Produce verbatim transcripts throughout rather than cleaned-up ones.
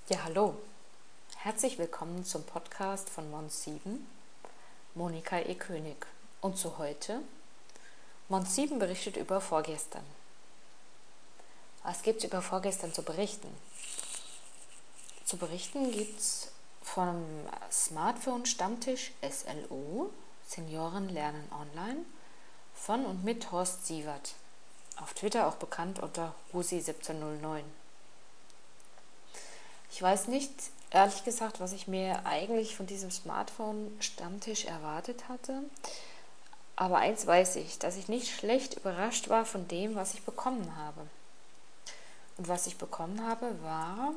Ja, hallo. Herzlich willkommen zum Podcast von Mons sieben, Monika E. König. Und zu heute, Mons sieben berichtet über vorgestern. Was gibt es über vorgestern zu berichten? Zu berichten gibt es vom Smartphone-Stammtisch S L O, Senioren lernen online, von und mit Horst Sievert, auf Twitter auch bekannt unter Husi siebzehn null neun. Ich weiß nicht, ehrlich gesagt, was ich mir eigentlich von diesem Smartphone-Stammtisch erwartet hatte. Aber eins weiß ich, dass ich nicht schlecht überrascht war von dem, was ich bekommen habe. Und was ich bekommen habe, war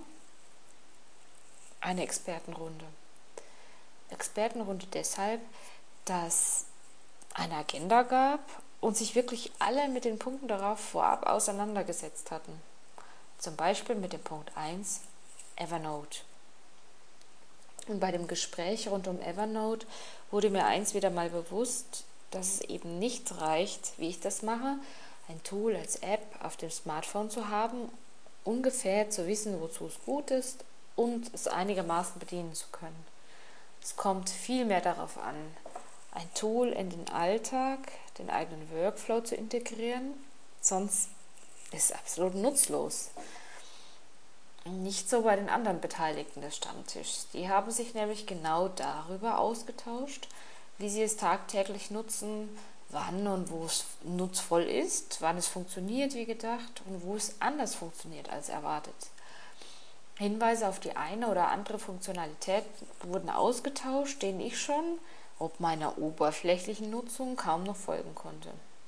eine Expertenrunde. Expertenrunde deshalb, dass eine Agenda gab und sich wirklich alle mit den Punkten darauf vorab auseinandergesetzt hatten. Zum Beispiel mit dem Punkt eins, Evernote. Und bei dem Gespräch rund um Evernote wurde mir eins wieder mal bewusst, dass es eben nicht reicht, wie ich das mache, ein Tool als App auf dem Smartphone zu haben, ungefähr zu wissen, wozu es gut ist und es einigermaßen bedienen zu können. Es kommt viel mehr darauf an, ein Tool in den Alltag, den eigenen Workflow zu integrieren, sonst ist es absolut nutzlos. Nicht so bei den anderen Beteiligten des Stammtischs. Die haben sich nämlich genau darüber ausgetauscht, wie sie es tagtäglich nutzen, wann und wo es nutzvoll ist, wann es funktioniert wie gedacht und wo es anders funktioniert als erwartet. Hinweise auf die eine oder andere Funktionalität wurden ausgetauscht, denen ich schon, ob meiner oberflächlichen Nutzung, kaum noch folgen konnte.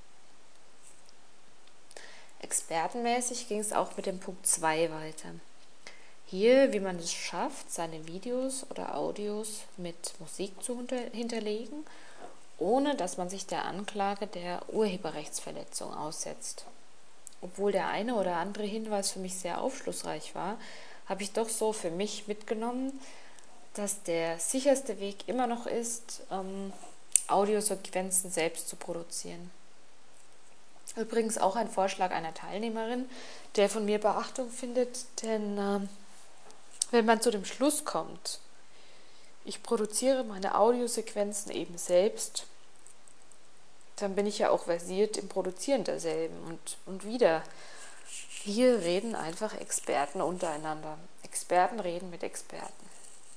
Expertenmäßig ging es auch mit dem Punkt zwei weiter. Hier, wie man es schafft, seine Videos oder Audios mit Musik zu hinterlegen, ohne dass man sich der Anklage der Urheberrechtsverletzung aussetzt. Obwohl der eine oder andere Hinweis für mich sehr aufschlussreich war, habe ich doch so für mich mitgenommen, dass der sicherste Weg immer noch ist, ähm, Audiosequenzen selbst zu produzieren. Übrigens auch ein Vorschlag einer Teilnehmerin, der von mir Beachtung findet, denn äh, wenn man zu dem Schluss kommt, ich produziere meine Audiosequenzen eben selbst, dann bin ich ja auch versiert im Produzieren derselben. Und, und wieder, hier reden einfach Experten untereinander. Experten reden mit Experten.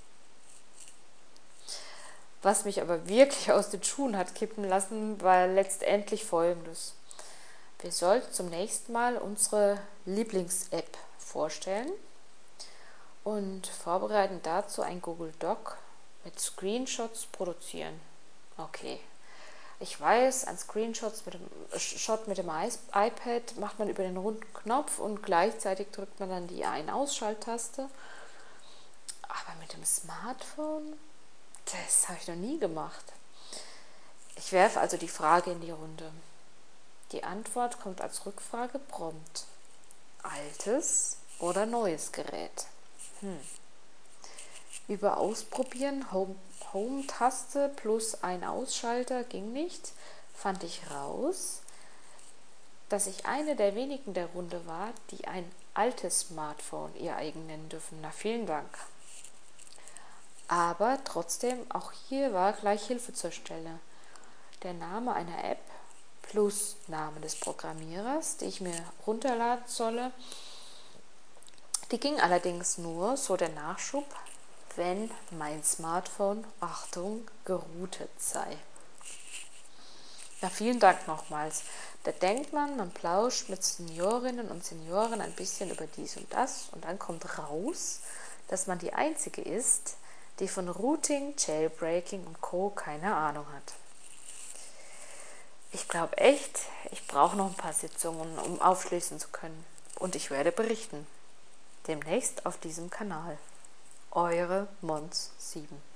Was mich aber wirklich aus den Schuhen hat kippen lassen, war letztendlich Folgendes. Wir sollten zum nächsten Mal unsere Lieblings-App vorstellen und vorbereiten dazu ein Google Doc mit Screenshots produzieren. Okay, ich weiß, ein Screenshot mit dem, Shot mit dem iPad macht man über den runden Knopf und gleichzeitig drückt man dann die Ein-Ausschalttaste. Aber mit dem Smartphone, das habe ich noch nie gemacht. Ich werfe also die Frage in die Runde. Die Antwort kommt als Rückfrage prompt. Altes oder neues Gerät? Hm. Über Ausprobieren, Home, Home-Taste plus ein Ausschalter ging nicht, fand ich raus, dass ich eine der wenigen der Runde war, die ein altes Smartphone ihr eigen nennen dürfen. Na, vielen Dank. Aber trotzdem, auch hier war gleich Hilfe zur Stelle. Der Name einer App plus Name des Programmierers, die ich mir runterladen solle, die ging allerdings nur, so der Nachschub, wenn mein Smartphone, Achtung, geroutet sei. Ja, vielen Dank nochmals. Da denkt man, man plauscht mit Seniorinnen und Senioren ein bisschen über dies und das und dann kommt raus, dass man die Einzige ist, die von Routing, Jailbreaking und Co. keine Ahnung hat. Ich glaube echt, ich brauche noch ein paar Sitzungen, um aufschließen zu können. Und ich werde berichten. Demnächst auf diesem Kanal. Eure Mons sieben.